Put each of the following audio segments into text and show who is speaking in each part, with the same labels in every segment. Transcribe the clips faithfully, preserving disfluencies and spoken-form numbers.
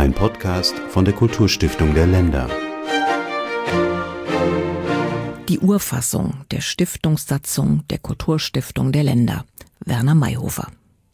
Speaker 1: Ein Podcast von der Kulturstiftung der Länder.
Speaker 2: Die Urfassung der Stiftungssatzung der Kulturstiftung der Länder. Werner Mayhofer.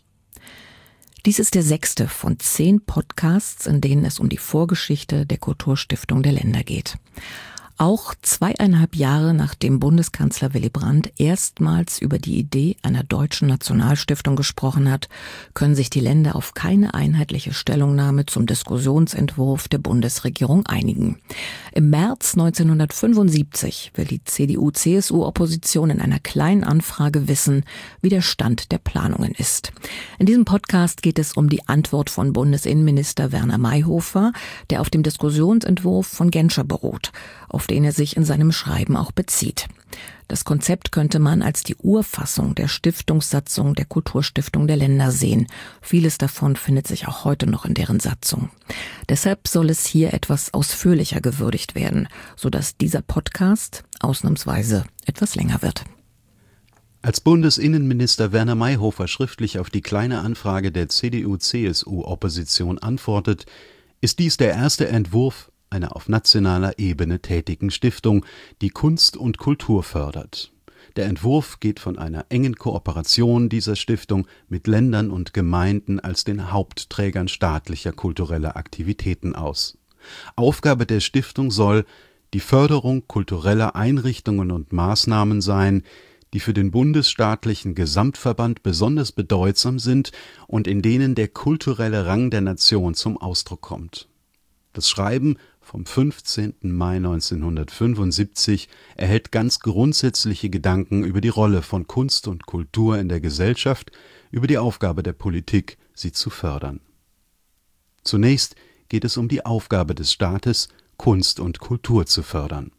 Speaker 2: Dies ist der sechste von zehn Podcasts, in denen es um die Vorgeschichte der Kulturstiftung der Länder geht. Auch zweieinhalb Jahre nachdem Bundeskanzler Willy Brandt erstmals über die Idee einer deutschen Nationalstiftung gesprochen hat, können sich die Länder auf keine einheitliche Stellungnahme zum Diskussionsentwurf der Bundesregierung einigen. Im März neunzehnhundertfünfundsiebzig will die C D U-C S U-Opposition in einer kleinen Anfrage wissen, wie der Stand der Planungen ist. In diesem Podcast geht es um die Antwort von Bundesinnenminister Werner Mayhofer, der auf dem Diskussionsentwurf von Genscher beruht, auf den er sich in seinem Schreiben auch bezieht. Das Konzept könnte man als die Urfassung der Stiftungssatzung der Kulturstiftung der Länder sehen. Vieles davon findet sich auch heute noch in deren Satzung. Deshalb soll es hier etwas ausführlicher gewürdigt werden, sodass dieser Podcast ausnahmsweise etwas länger wird.
Speaker 1: Als Bundesinnenminister Werner Mayhofer schriftlich auf die kleine Anfrage der C D U-C S U-Opposition antwortet, ist dies der erste Entwurf einer auf nationaler Ebene tätigen Stiftung, die Kunst und Kultur fördert. Der Entwurf geht von einer engen Kooperation dieser Stiftung mit Ländern und Gemeinden als den Hauptträgern staatlicher kultureller Aktivitäten aus. Aufgabe der Stiftung soll die Förderung kultureller Einrichtungen und Maßnahmen sein, die für den bundesstaatlichen Gesamtverband besonders bedeutsam sind und in denen der kulturelle Rang der Nation zum Ausdruck kommt. Das Schreiben vom fünfzehnten Mai neunzehnhundertfünfundsiebzig erhält ganz grundsätzliche Gedanken über die Rolle von Kunst und Kultur in der Gesellschaft, über die Aufgabe der Politik, sie zu fördern. Zunächst geht es um die Aufgabe des Staates, Kunst und Kultur zu fördern.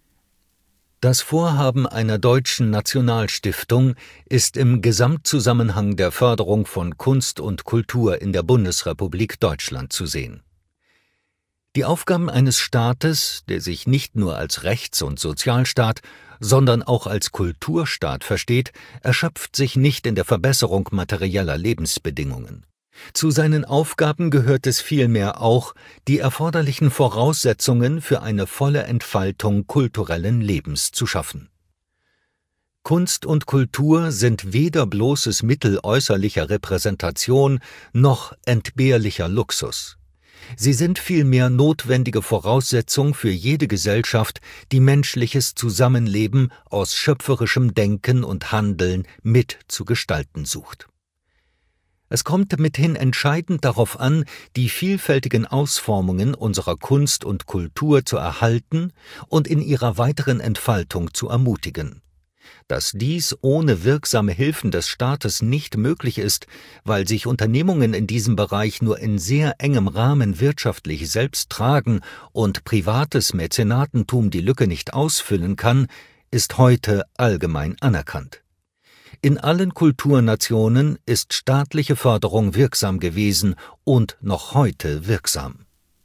Speaker 3: Das Vorhaben einer deutschen Nationalstiftung ist im Gesamtzusammenhang der Förderung von Kunst und Kultur in der Bundesrepublik Deutschland zu sehen. Die Aufgaben eines Staates, der sich nicht nur als Rechts- und Sozialstaat, sondern auch als Kulturstaat versteht, erschöpft sich nicht in der Verbesserung materieller Lebensbedingungen. Zu seinen Aufgaben gehört es vielmehr auch, die erforderlichen Voraussetzungen für eine volle Entfaltung kulturellen Lebens zu schaffen. Kunst und Kultur sind weder bloßes Mittel äußerlicher Repräsentation noch entbehrlicher Luxus. Sie sind vielmehr notwendige Voraussetzung für jede Gesellschaft, die menschliches Zusammenleben aus schöpferischem Denken und Handeln mit zu gestalten sucht. Es kommt mithin entscheidend darauf an, die vielfältigen Ausformungen unserer Kunst und Kultur zu erhalten und in ihrer weiteren Entfaltung zu ermutigen. Dass dies ohne wirksame Hilfen des Staates nicht möglich ist, weil sich Unternehmungen in diesem Bereich nur in sehr engem Rahmen wirtschaftlich selbst tragen und privates Mäzenatentum die Lücke nicht ausfüllen kann, ist heute allgemein anerkannt. In allen Kulturnationen ist staatliche Förderung wirksam gewesen und noch heute wirksam.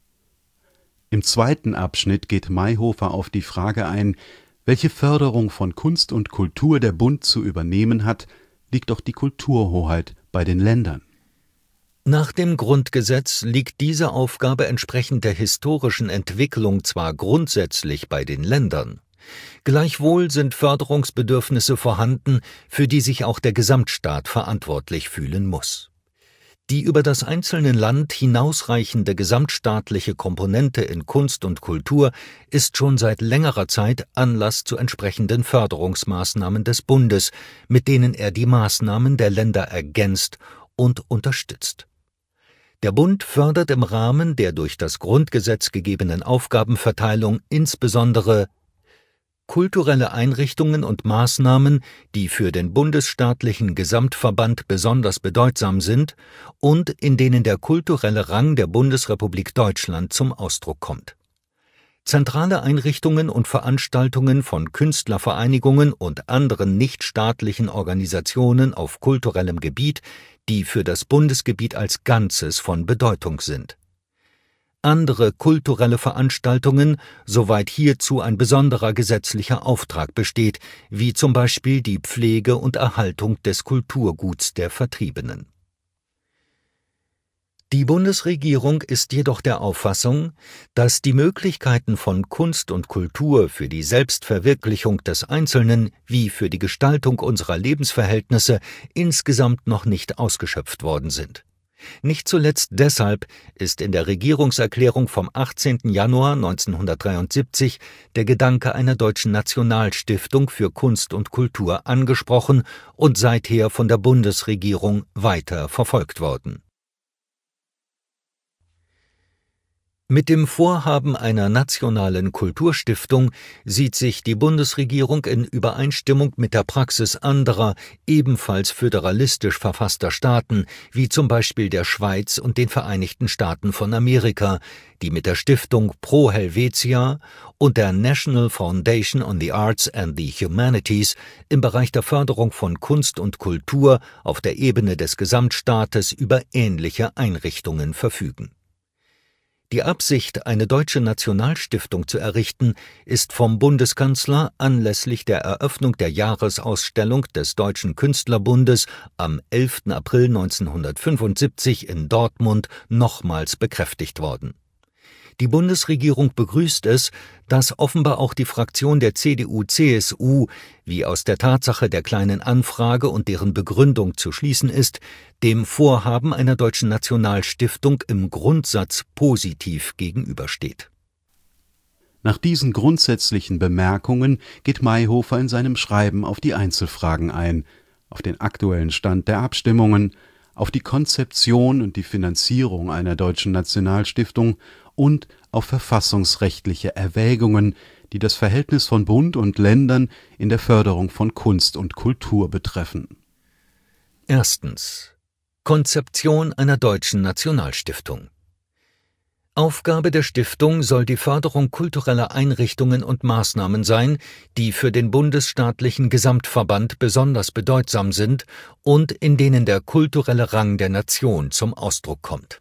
Speaker 1: Im zweiten Abschnitt geht Mayhofer auf die Frage ein, welche Förderung von Kunst und Kultur der Bund zu übernehmen hat, liegt doch die Kulturhoheit bei den Ländern.
Speaker 3: Nach dem Grundgesetz liegt diese Aufgabe entsprechend der historischen Entwicklung zwar grundsätzlich bei den Ländern, gleichwohl sind Förderungsbedürfnisse vorhanden, für die sich auch der Gesamtstaat verantwortlich fühlen muss. Die über das einzelne Land hinausreichende gesamtstaatliche Komponente in Kunst und Kultur ist schon seit längerer Zeit Anlass zu entsprechenden Förderungsmaßnahmen des Bundes, mit denen er die Maßnahmen der Länder ergänzt und unterstützt. Der Bund fördert im Rahmen der durch das Grundgesetz gegebenen Aufgabenverteilung insbesondere kulturelle Einrichtungen und Maßnahmen, die für den bundesstaatlichen Gesamtverband besonders bedeutsam sind und in denen der kulturelle Rang der Bundesrepublik Deutschland zum Ausdruck kommt. Zentrale Einrichtungen und Veranstaltungen von Künstlervereinigungen und anderen nichtstaatlichen Organisationen auf kulturellem Gebiet, die für das Bundesgebiet als Ganzes von Bedeutung sind. Andere kulturelle Veranstaltungen, soweit hierzu ein besonderer gesetzlicher Auftrag besteht, wie zum Beispiel die Pflege und Erhaltung des Kulturguts der Vertriebenen. Die Bundesregierung ist jedoch der Auffassung, dass die Möglichkeiten von Kunst und Kultur für die Selbstverwirklichung des Einzelnen wie für die Gestaltung unserer Lebensverhältnisse insgesamt noch nicht ausgeschöpft worden sind. Nicht zuletzt deshalb ist in der Regierungserklärung vom achtzehnten Januar neunzehnhundertdreiundsiebzig der Gedanke einer deutschen Nationalstiftung für Kunst und Kultur angesprochen und seither von der Bundesregierung weiter verfolgt worden. Mit dem Vorhaben einer nationalen Kulturstiftung sieht sich die Bundesregierung in Übereinstimmung mit der Praxis anderer, ebenfalls föderalistisch verfasster Staaten, wie zum Beispiel der Schweiz und den Vereinigten Staaten von Amerika, die mit der Stiftung Pro Helvetia und der National Foundation on the Arts and the Humanities im Bereich der Förderung von Kunst und Kultur auf der Ebene des Gesamtstaates über ähnliche Einrichtungen verfügen. Die Absicht, eine deutsche Nationalstiftung zu errichten, ist vom Bundeskanzler anlässlich der Eröffnung der Jahresausstellung des Deutschen Künstlerbundes am elften April neunzehnhundertfünfundsiebzig in Dortmund nochmals bekräftigt worden. Die Bundesregierung begrüßt es, dass offenbar auch die Fraktion der C D U C S U, wie aus der Tatsache der Kleinen Anfrage und deren Begründung zu schließen ist, dem Vorhaben einer deutschen Nationalstiftung im Grundsatz positiv gegenübersteht.
Speaker 1: Nach diesen grundsätzlichen Bemerkungen geht Mayhofer in seinem Schreiben auf die Einzelfragen ein, auf den aktuellen Stand der Abstimmungen, auf die Konzeption und die Finanzierung einer deutschen Nationalstiftung und auf verfassungsrechtliche Erwägungen, die das Verhältnis von Bund und Ländern in der Förderung von Kunst und Kultur betreffen.
Speaker 3: Erstens. Konzeption einer deutschen Nationalstiftung. Aufgabe der Stiftung soll die Förderung kultureller Einrichtungen und Maßnahmen sein, die für den bundesstaatlichen Gesamtverband besonders bedeutsam sind und in denen der kulturelle Rang der Nation zum Ausdruck kommt.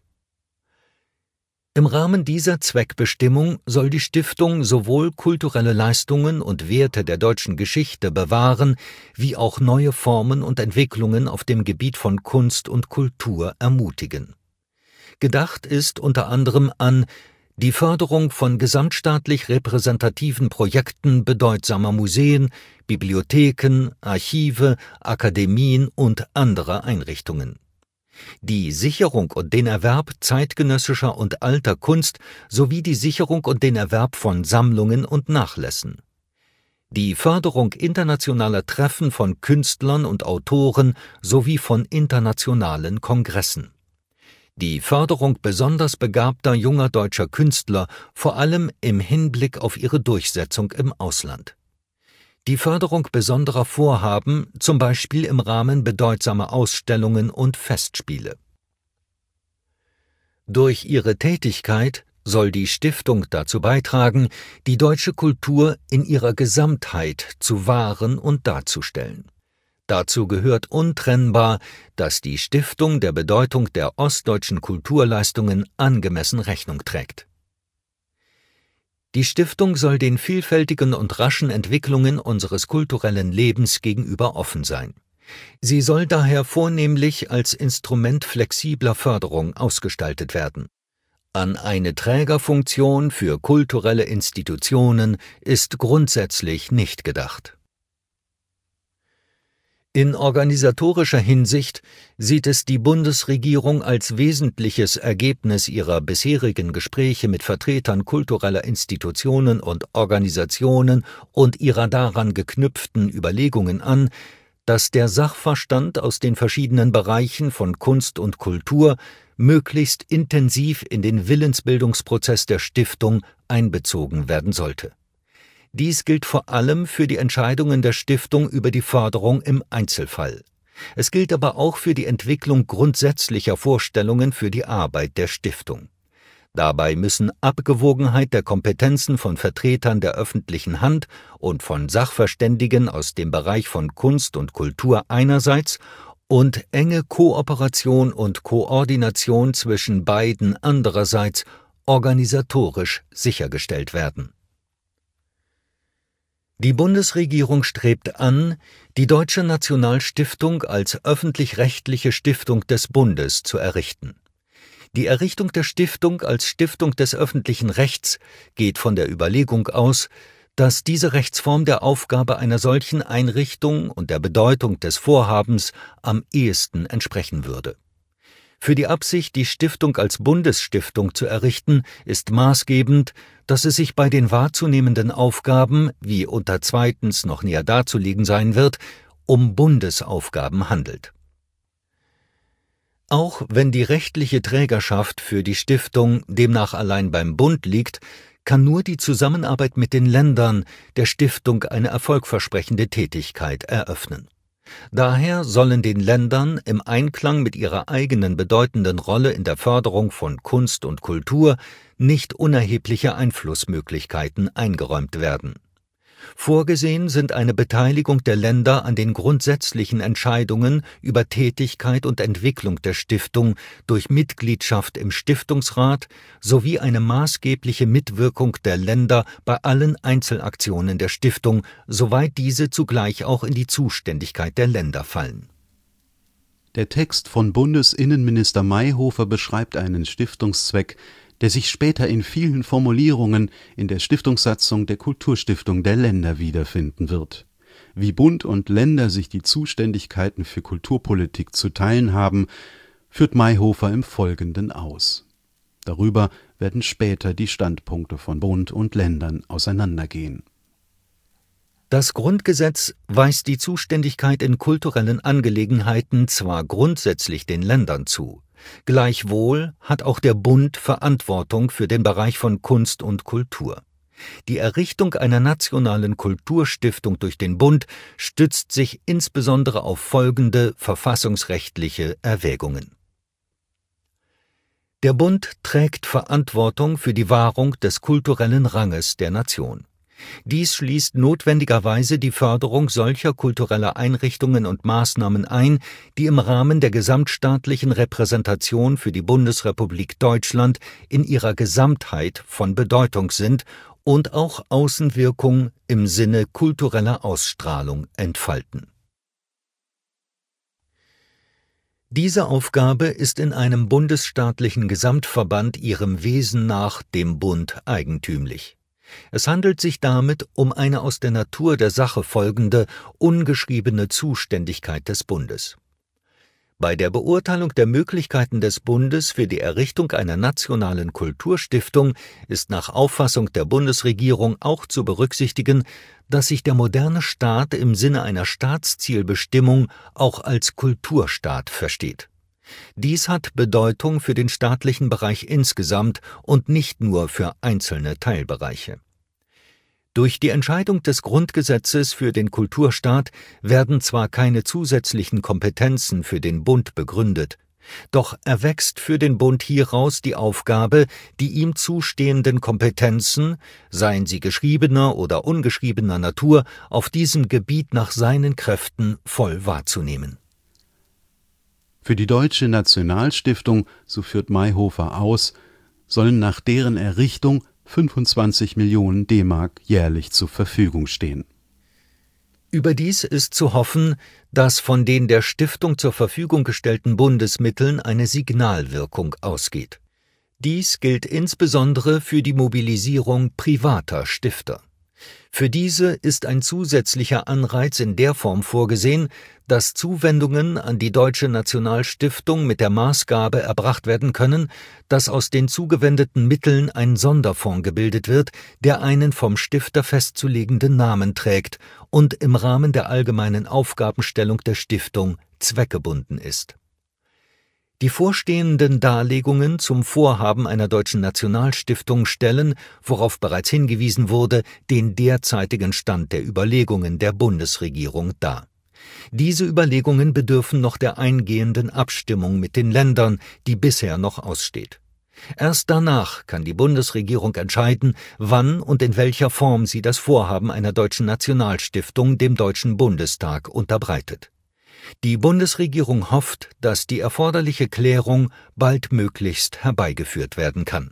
Speaker 3: Im Rahmen dieser Zweckbestimmung soll die Stiftung sowohl kulturelle Leistungen und Werte der deutschen Geschichte bewahren, wie auch neue Formen und Entwicklungen auf dem Gebiet von Kunst und Kultur ermutigen. Gedacht ist unter anderem an die Förderung von gesamtstaatlich repräsentativen Projekten bedeutsamer Museen, Bibliotheken, Archive, Akademien und anderer Einrichtungen. Die Sicherung und den Erwerb zeitgenössischer und alter Kunst sowie die Sicherung und den Erwerb von Sammlungen und Nachlässen. Die Förderung internationaler Treffen von Künstlern und Autoren sowie von internationalen Kongressen. Die Förderung besonders begabter junger deutscher Künstler, vor allem im Hinblick auf ihre Durchsetzung im Ausland. Die Förderung besonderer Vorhaben, zum Beispiel im Rahmen bedeutsamer Ausstellungen und Festspiele. Durch ihre Tätigkeit soll die Stiftung dazu beitragen, die deutsche Kultur in ihrer Gesamtheit zu wahren und darzustellen. Dazu gehört untrennbar, dass die Stiftung der Bedeutung der ostdeutschen Kulturleistungen angemessen Rechnung trägt. Die Stiftung soll den vielfältigen und raschen Entwicklungen unseres kulturellen Lebens gegenüber offen sein. Sie soll daher vornehmlich als Instrument flexibler Förderung ausgestaltet werden. An eine Trägerfunktion für kulturelle Institutionen ist grundsätzlich nicht gedacht. In organisatorischer Hinsicht sieht es die Bundesregierung als wesentliches Ergebnis ihrer bisherigen Gespräche mit Vertretern kultureller Institutionen und Organisationen und ihrer daran geknüpften Überlegungen an, dass der Sachverstand aus den verschiedenen Bereichen von Kunst und Kultur möglichst intensiv in den Willensbildungsprozess der Stiftung einbezogen werden sollte. Dies gilt vor allem für die Entscheidungen der Stiftung über die Förderung im Einzelfall. Es gilt aber auch für die Entwicklung grundsätzlicher Vorstellungen für die Arbeit der Stiftung. Dabei müssen Abgewogenheit der Kompetenzen von Vertretern der öffentlichen Hand und von Sachverständigen aus dem Bereich von Kunst und Kultur einerseits und enge Kooperation und Koordination zwischen beiden andererseits organisatorisch sichergestellt werden. Die Bundesregierung strebt an, die Deutsche Nationalstiftung als öffentlich-rechtliche Stiftung des Bundes zu errichten. Die Errichtung der Stiftung als Stiftung des öffentlichen Rechts geht von der Überlegung aus, dass diese Rechtsform der Aufgabe einer solchen Einrichtung und der Bedeutung des Vorhabens am ehesten entsprechen würde. Für die Absicht, die Stiftung als Bundesstiftung zu errichten, ist maßgebend, dass es sich bei den wahrzunehmenden Aufgaben, wie unter zweitens noch näher darzulegen sein wird, um Bundesaufgaben handelt. Auch wenn die rechtliche Trägerschaft für die Stiftung demnach allein beim Bund liegt, kann nur die Zusammenarbeit mit den Ländern der Stiftung eine erfolgversprechende Tätigkeit eröffnen. Daher sollen den Ländern im Einklang mit ihrer eigenen bedeutenden Rolle in der Förderung von Kunst und Kultur nicht unerhebliche Einflussmöglichkeiten eingeräumt werden. Vorgesehen sind eine Beteiligung der Länder an den grundsätzlichen Entscheidungen über Tätigkeit und Entwicklung der Stiftung durch Mitgliedschaft im Stiftungsrat sowie eine maßgebliche Mitwirkung der Länder bei allen Einzelaktionen der Stiftung, soweit diese zugleich auch in die Zuständigkeit der Länder fallen.
Speaker 1: Der Text von Bundesinnenminister Mayhofer beschreibt einen Stiftungszweck, der sich später in vielen Formulierungen in der Stiftungssatzung der Kulturstiftung der Länder wiederfinden wird. Wie Bund und Länder sich die Zuständigkeiten für Kulturpolitik zu teilen haben, führt Mayhofer im Folgenden aus. Darüber werden später die Standpunkte von Bund und Ländern auseinandergehen.
Speaker 3: Das Grundgesetz weist die Zuständigkeit in kulturellen Angelegenheiten zwar grundsätzlich den Ländern zu, gleichwohl hat auch der Bund Verantwortung für den Bereich von Kunst und Kultur. Die Errichtung einer nationalen Kulturstiftung durch den Bund stützt sich insbesondere auf folgende verfassungsrechtliche Erwägungen. Der Bund trägt Verantwortung für die Wahrung des kulturellen Ranges der Nation. Dies schließt notwendigerweise die Förderung solcher kultureller Einrichtungen und Maßnahmen ein, die im Rahmen der gesamtstaatlichen Repräsentation für die Bundesrepublik Deutschland in ihrer Gesamtheit von Bedeutung sind und auch Außenwirkung im Sinne kultureller Ausstrahlung entfalten. Diese Aufgabe ist in einem bundesstaatlichen Gesamtverband ihrem Wesen nach dem Bund eigentümlich. Es handelt sich damit um eine aus der Natur der Sache folgende, ungeschriebene Zuständigkeit des Bundes. Bei der Beurteilung der Möglichkeiten des Bundes für die Errichtung einer nationalen Kulturstiftung ist nach Auffassung der Bundesregierung auch zu berücksichtigen, dass sich der moderne Staat im Sinne einer Staatszielbestimmung auch als Kulturstaat versteht. Dies hat Bedeutung für den staatlichen Bereich insgesamt und nicht nur für einzelne Teilbereiche. Durch die Entscheidung des Grundgesetzes für den Kulturstaat werden zwar keine zusätzlichen Kompetenzen für den Bund begründet, doch erwächst für den Bund hieraus die Aufgabe, die ihm zustehenden Kompetenzen, seien sie geschriebener oder ungeschriebener Natur, auf diesem Gebiet nach seinen Kräften voll wahrzunehmen.
Speaker 1: Für die Deutsche Nationalstiftung, so führt Mayhofer aus, sollen nach deren Errichtung fünfundzwanzig Millionen D-Mark jährlich zur Verfügung stehen.
Speaker 3: Überdies ist zu hoffen, dass von den der Stiftung zur Verfügung gestellten Bundesmitteln eine Signalwirkung ausgeht. Dies gilt insbesondere für die Mobilisierung privater Stifter. Für diese ist ein zusätzlicher Anreiz in der Form vorgesehen, dass Zuwendungen an die Deutsche Nationalstiftung mit der Maßgabe erbracht werden können, dass aus den zugewendeten Mitteln ein Sonderfonds gebildet wird, der einen vom Stifter festzulegenden Namen trägt und im Rahmen der allgemeinen Aufgabenstellung der Stiftung zweckgebunden ist. Die vorstehenden Darlegungen zum Vorhaben einer Deutschen Nationalstiftung stellen, worauf bereits hingewiesen wurde, den derzeitigen Stand der Überlegungen der Bundesregierung dar. Diese Überlegungen bedürfen noch der eingehenden Abstimmung mit den Ländern, die bisher noch aussteht. Erst danach kann die Bundesregierung entscheiden, wann und in welcher Form sie das Vorhaben einer Deutschen Nationalstiftung dem Deutschen Bundestag unterbreitet. Die Bundesregierung hofft, dass die erforderliche Klärung baldmöglichst herbeigeführt werden kann.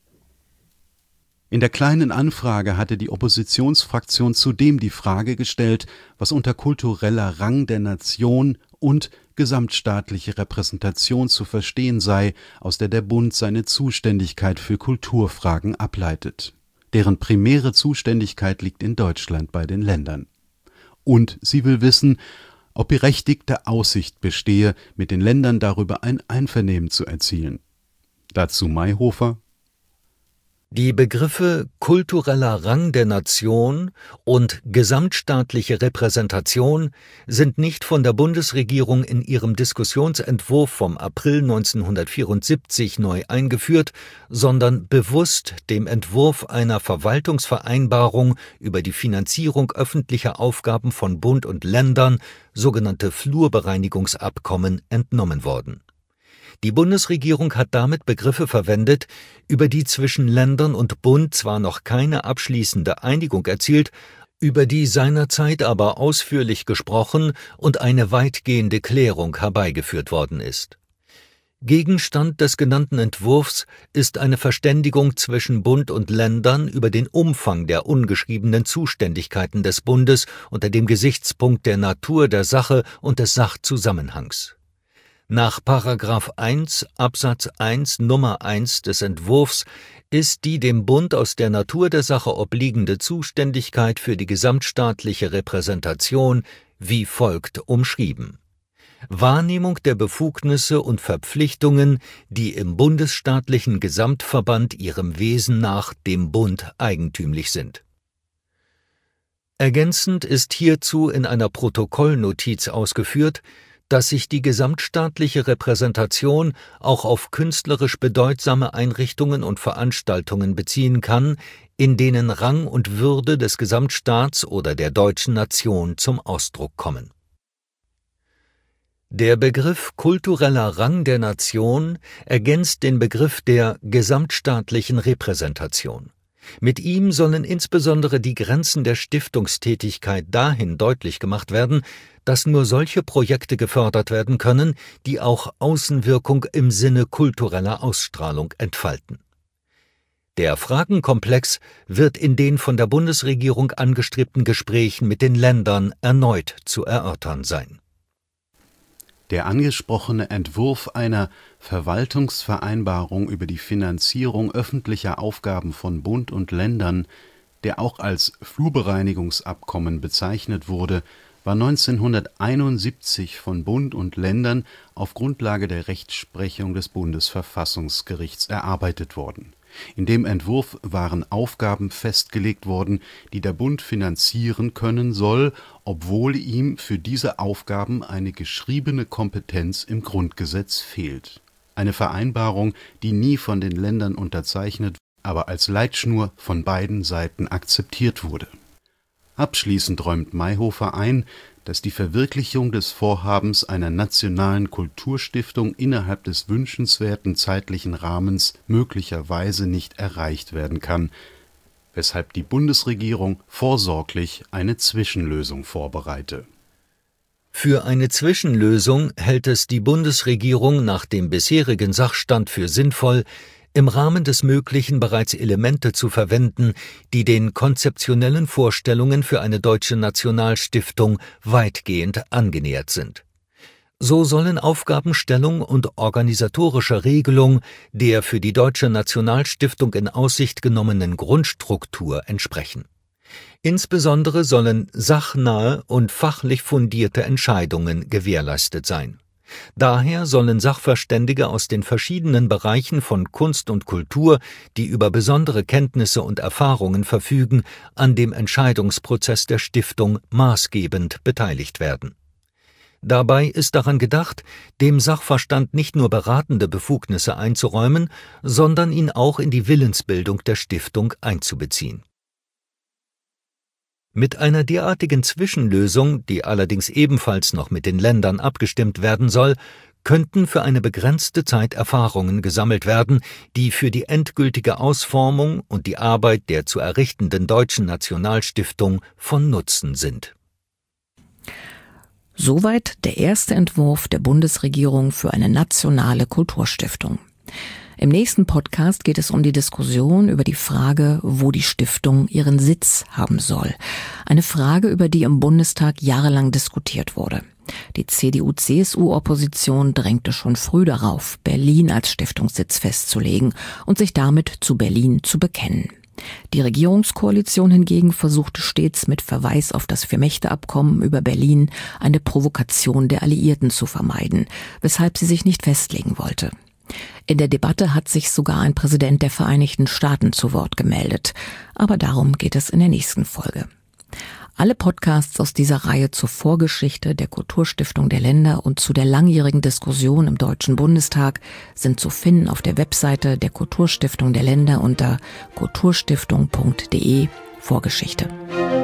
Speaker 1: In der Kleinen Anfrage hatte die Oppositionsfraktion zudem die Frage gestellt, was unter kultureller Rang der Nation und gesamtstaatliche Repräsentation zu verstehen sei, aus der der Bund seine Zuständigkeit für Kulturfragen ableitet. Deren primäre Zuständigkeit liegt in Deutschland bei den Ländern. Und sie will wissen, ob berechtigte Aussicht bestehe, mit den Ländern darüber ein Einvernehmen zu erzielen. Dazu Mayhofer:
Speaker 3: Die Begriffe kultureller Rang der Nation und gesamtstaatliche Repräsentation sind nicht von der Bundesregierung in ihrem Diskussionsentwurf vom April neunzehnhundertvierundsiebzig neu eingeführt, sondern bewusst dem Entwurf einer Verwaltungsvereinbarung über die Finanzierung öffentlicher Aufgaben von Bund und Ländern, sogenannte Flurbereinigungsabkommen, entnommen worden. Die Bundesregierung hat damit Begriffe verwendet, über die zwischen Ländern und Bund zwar noch keine abschließende Einigung erzielt, über die seinerzeit aber ausführlich gesprochen und eine weitgehende Klärung herbeigeführt worden ist. Gegenstand des genannten Entwurfs ist eine Verständigung zwischen Bund und Ländern über den Umfang der ungeschriebenen Zuständigkeiten des Bundes unter dem Gesichtspunkt der Natur der Sache und des Sachzusammenhangs. Nach Paragraph eins Absatz eins Nummer eins des Entwurfs ist die dem Bund aus der Natur der Sache obliegende Zuständigkeit für die gesamtstaatliche Repräsentation wie folgt umschrieben: Wahrnehmung der Befugnisse und Verpflichtungen, die im bundesstaatlichen Gesamtverband ihrem Wesen nach dem Bund eigentümlich sind. Ergänzend ist hierzu in einer Protokollnotiz ausgeführt, dass sich die gesamtstaatliche Repräsentation auch auf künstlerisch bedeutsame Einrichtungen und Veranstaltungen beziehen kann, in denen Rang und Würde des Gesamtstaats oder der deutschen Nation zum Ausdruck kommen. Der Begriff kultureller Rang der Nation ergänzt den Begriff der gesamtstaatlichen Repräsentation. Mit ihm sollen insbesondere die Grenzen der Stiftungstätigkeit dahin deutlich gemacht werden, dass nur solche Projekte gefördert werden können, die auch Außenwirkung im Sinne kultureller Ausstrahlung entfalten. Der Fragenkomplex wird in den von der Bundesregierung angestrebten Gesprächen mit den Ländern erneut zu erörtern sein.
Speaker 1: Der angesprochene Entwurf einer Verwaltungsvereinbarung über die Finanzierung öffentlicher Aufgaben von Bund und Ländern, der auch als Flurbereinigungsabkommen bezeichnet wurde, war neunzehnhunderteinundsiebzig von Bund und Ländern auf Grundlage der Rechtsprechung des Bundesverfassungsgerichts erarbeitet worden. In dem Entwurf waren Aufgaben festgelegt worden, die der Bund finanzieren können soll, obwohl ihm für diese Aufgaben eine geschriebene Kompetenz im Grundgesetz fehlt. Eine Vereinbarung, die nie von den Ländern unterzeichnet, aber als Leitschnur von beiden Seiten akzeptiert wurde. Abschließend räumt Mayhofer ein, dass die Verwirklichung des Vorhabens einer nationalen Kulturstiftung innerhalb des wünschenswerten zeitlichen Rahmens möglicherweise nicht erreicht werden kann, weshalb die Bundesregierung vorsorglich eine Zwischenlösung vorbereite.
Speaker 3: Für eine Zwischenlösung hält es die Bundesregierung nach dem bisherigen Sachstand für sinnvoll, im Rahmen des Möglichen bereits Elemente zu verwenden, die den konzeptionellen Vorstellungen für eine deutsche Nationalstiftung weitgehend angenähert sind. So sollen Aufgabenstellung und organisatorische Regelung der für die Deutsche Nationalstiftung in Aussicht genommenen Grundstruktur entsprechen. Insbesondere sollen sachnahe und fachlich fundierte Entscheidungen gewährleistet sein. Daher sollen Sachverständige aus den verschiedenen Bereichen von Kunst und Kultur, die über besondere Kenntnisse und Erfahrungen verfügen, an dem Entscheidungsprozess der Stiftung maßgebend beteiligt werden. Dabei ist daran gedacht, dem Sachverstand nicht nur beratende Befugnisse einzuräumen, sondern ihn auch in die Willensbildung der Stiftung einzubeziehen. Mit einer derartigen Zwischenlösung, die allerdings ebenfalls noch mit den Ländern abgestimmt werden soll, könnten für eine begrenzte Zeit Erfahrungen gesammelt werden, die für die endgültige Ausformung und die Arbeit der zu errichtenden Deutschen Nationalstiftung von Nutzen sind.
Speaker 2: Soweit der erste Entwurf der Bundesregierung für eine nationale Kulturstiftung. Im nächsten Podcast geht es um die Diskussion über die Frage, wo die Stiftung ihren Sitz haben soll. Eine Frage, über die im Bundestag jahrelang diskutiert wurde. Die C D U C S U-Opposition drängte schon früh darauf, Berlin als Stiftungssitz festzulegen und sich damit zu Berlin zu bekennen. Die Regierungskoalition hingegen versuchte stets mit Verweis auf das Vier-Mächte-Abkommen über Berlin eine Provokation der Alliierten zu vermeiden, weshalb sie sich nicht festlegen wollte. In der Debatte hat sich sogar ein Präsident der Vereinigten Staaten zu Wort gemeldet. Aber darum geht es in der nächsten Folge. Alle Podcasts aus dieser Reihe zur Vorgeschichte der Kulturstiftung der Länder und zu der langjährigen Diskussion im Deutschen Bundestag sind zu finden auf der Webseite der Kulturstiftung der Länder unter kulturstiftung punkt de Vorgeschichte.